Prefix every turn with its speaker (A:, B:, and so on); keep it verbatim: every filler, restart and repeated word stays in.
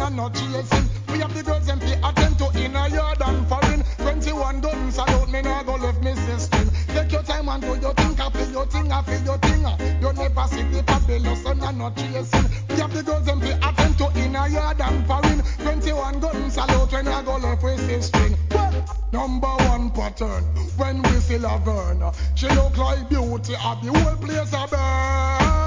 A: and not chasing. We have the girls and pay attend to inner yard and foreign. Twenty-one guns salute me now go left me sister. Take your time and do your thing, I feel your thing, I feel your thing. You never see the fabulous and not chasing. We have the girls and pay attend to inner yard and foreign. Twenty-one guns salute when I go left with sister. Number one pattern when we still a burn. She look like beauty of the whole place a burn.